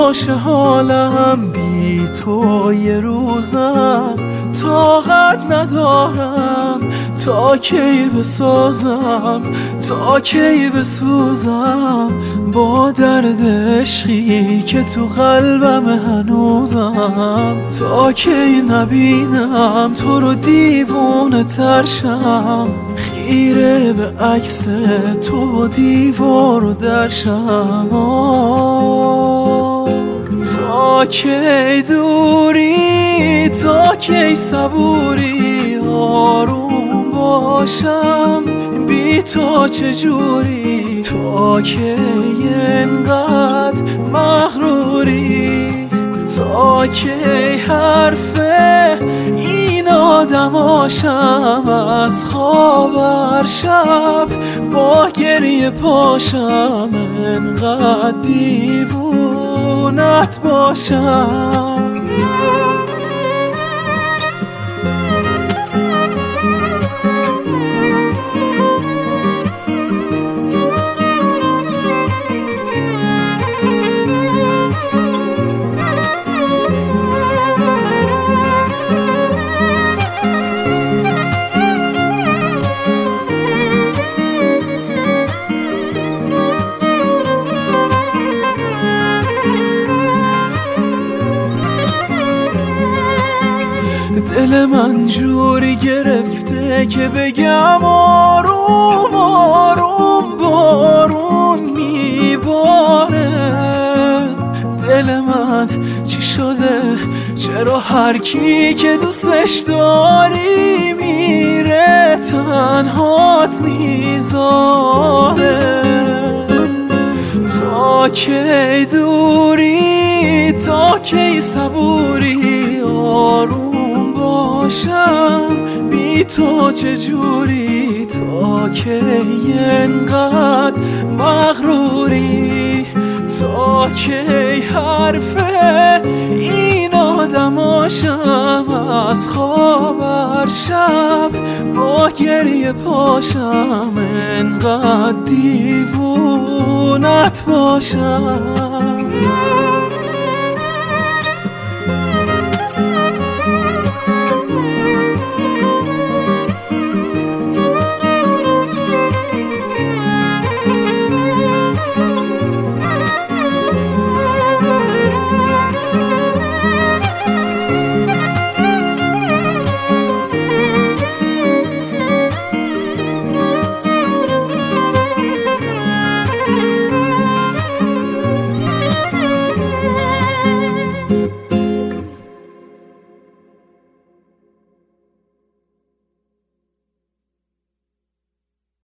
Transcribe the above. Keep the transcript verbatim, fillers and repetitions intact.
باشه حالم بی تو یه روزم، طاقت ندارم تا کی بسازم، تا کی بسوزم با درد عشقی که تو قلبم هنوزم، تا کی نبینم تو رو دیوونه ترشم، خیره به عکس تو و دیوار و درشم. تا کی دوری، تا کی صبوری، آروم باشم بی تو چجوری، تا کی انقدر مغروری، تا کی حرفه این آدماشم، از خواب هر شب با گریه پاشم، انقدر دیوونت باشم. دل من جوری گرفته که بگم آروم آروم بارون میباره، دل من چی شده؟ چرا هر کی که دوستش داری میره تنهات میذاره، تا کی دوری، تا کی صبوری، آروم باشم بی تو چجوری، تا کی انقدر مغروری، تا کی حرفه این آدماشم، از خواب هر شب با گریه پاشم، انقدر دیوونت باشم.